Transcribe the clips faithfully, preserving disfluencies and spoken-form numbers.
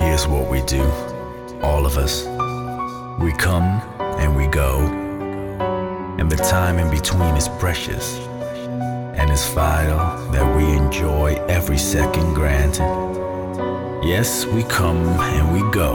Here's what we do, all of us. We come and we go, and the time in between is precious, and it's vital that we enjoy every second granted. Yes, we come and we go,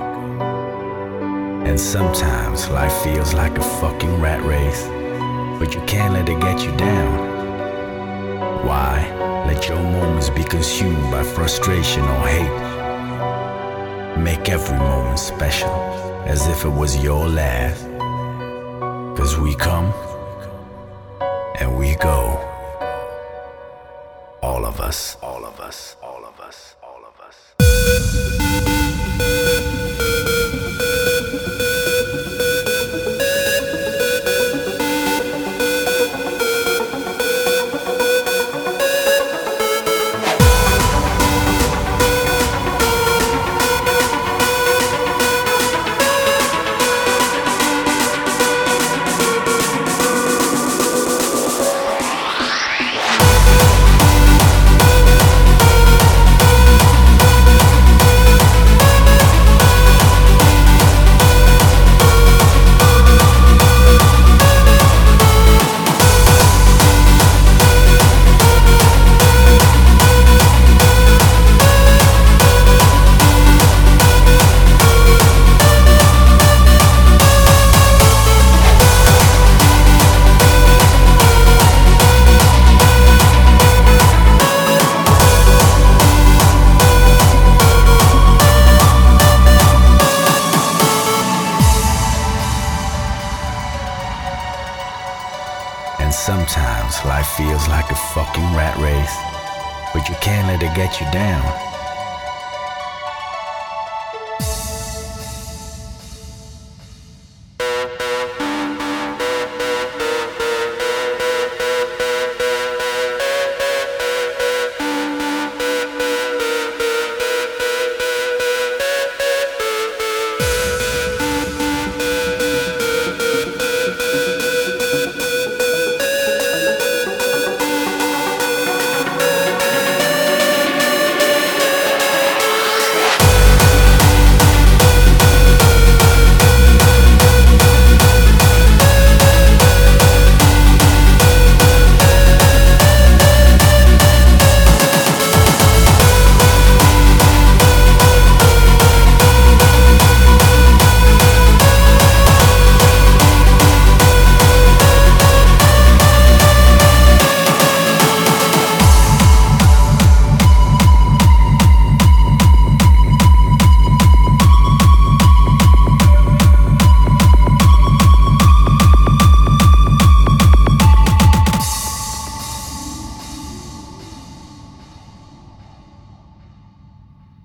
and sometimes life feels like a fucking rat race, but you can't let it get you down. Why let your moments be consumed by frustration or hate? Make every moment special, as if it was your last. 'Cause we come and we go, all of us, all of us, all of us, all of us. Sometimes life feels like a fucking rat race, but you can't let it get you down.